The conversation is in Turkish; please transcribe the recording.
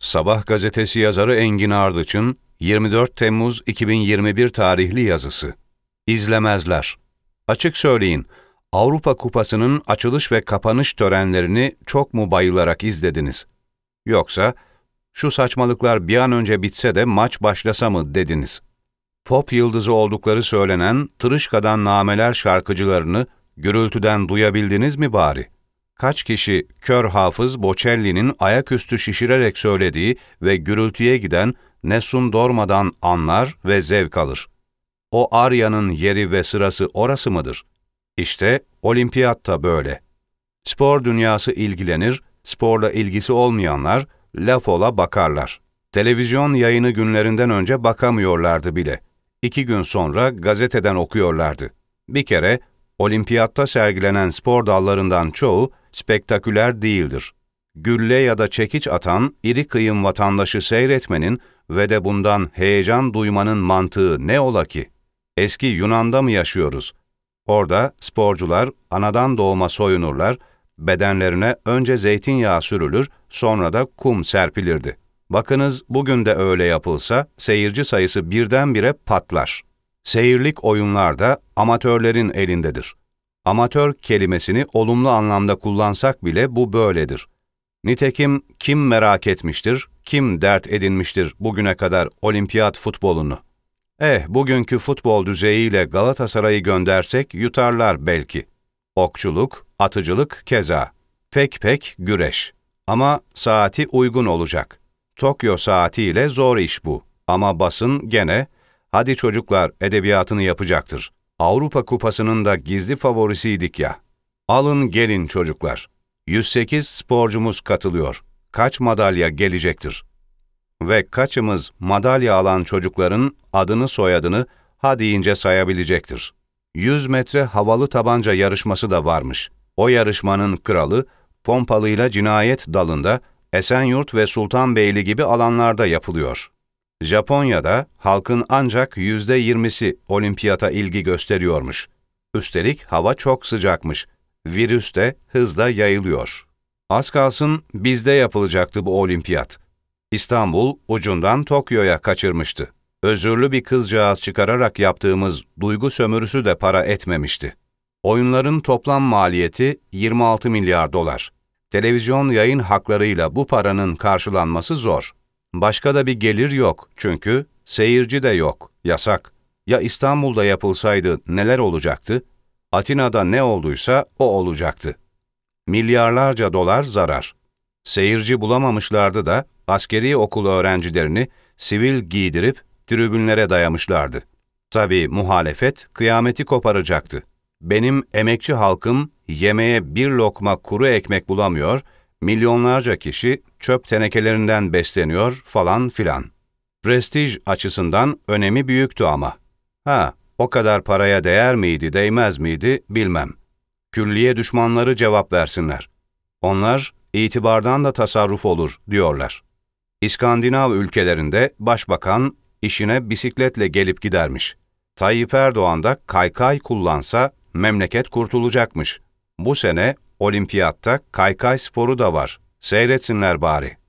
Sabah gazetesi yazarı Engin Ardıç'ın 24 Temmuz 2021 tarihli yazısı. İzlemezler. Açık söyleyin, Avrupa Kupası'nın açılış ve kapanış törenlerini çok mu bayılarak izlediniz? Yoksa, şu saçmalıklar bir an önce bitse de maç başlasa mı dediniz? Pop yıldızı oldukları söylenen Tırışka'dan Nameler şarkıcılarını gürültüden duyabildiniz mi bari? Kaç kişi kör hafız Bocelli'nin ayaküstü şişirerek söylediği ve gürültüye giden Nessun Dorma'dan anlar ve zevk alır? O Arya'nın yeri ve sırası orası mıdır? İşte olimpiyat da böyle. Spor dünyası ilgilenir, sporla ilgisi olmayanlar laf ola bakarlar. Televizyon yayını günlerinden önce bakamıyorlardı bile. 2 gün sonra gazeteden okuyorlardı. Bir kere olimpiyatta sergilenen spor dallarından çoğu spektaküler değildir. Gülle ya da çekiç atan iri kıyım vatandaşı seyretmenin ve de bundan heyecan duymanın mantığı ne ola ki? Eski Yunan'da mı yaşıyoruz? Orada sporcular anadan doğma soyunurlar, bedenlerine önce zeytinyağı sürülür, sonra da kum serpilirdi. Bakınız bugün de öyle yapılsa seyirci sayısı birdenbire patlar. Seyirlik oyunlar da amatörlerin elindedir. Amatör kelimesini olumlu anlamda kullansak bile bu böyledir. Nitekim kim merak etmiştir, kim dert edinmiştir bugüne kadar olimpiyat futbolunu? Bugünkü futbol düzeyiyle Galatasaray'ı göndersek yutarlar belki. Okçuluk, atıcılık keza. Pek güreş. Ama saati uygun olacak. Tokyo saatiyle zor iş bu. Ama basın gene, hadi çocuklar edebiyatını yapacaktır. Avrupa Kupası'nın da gizli favorisiydik ya. Alın gelin çocuklar. 108 sporcumuz katılıyor. Kaç madalya gelecektir? Ve kaçımız madalya alan çocukların adını soyadını ha deyince sayabilecektir. 100 metre havalı tabanca yarışması da varmış. O yarışmanın kralı, pompalıyla cinayet dalında Esenyurt ve Sultanbeyli gibi alanlarda yapılıyor. Japonya'da halkın ancak %20'si olimpiyata ilgi gösteriyormuş. Üstelik hava çok sıcakmış. Virüs de hızla yayılıyor. Az kalsın bizde yapılacaktı bu olimpiyat. İstanbul ucundan Tokyo'ya kaçırmıştı. Özürlü bir kızcağız çıkararak yaptığımız duygu sömürüsü de para etmemişti. Oyunların toplam maliyeti 26 milyar dolar. Televizyon yayın haklarıyla bu paranın karşılanması zor. Başka da bir gelir yok çünkü seyirci de yok, yasak. Ya İstanbul'da yapılsaydı neler olacaktı? Atina'da ne olduysa o olacaktı. Milyarlarca dolar zarar. Seyirci bulamamışlardı da askeri okul öğrencilerini sivil giydirip tribünlere dayamışlardı. Tabii muhalefet kıyameti koparacaktı. Benim emekçi halkım yemeğe bir lokma kuru ekmek bulamıyor, milyonlarca kişi çöp tenekelerinden besleniyor falan filan. Prestij açısından önemi büyüktü ama. O kadar paraya değer miydi, değmez miydi bilmem. Külliye düşmanları cevap versinler. Onlar itibardan da tasarruf olur diyorlar. İskandinav ülkelerinde başbakan işine bisikletle gelip gidermiş. Tayyip Erdoğan da kaykay kullansa memleket kurtulacakmış. Bu sene olimpiyatta kaykay sporu da var. Seyretsinler bari.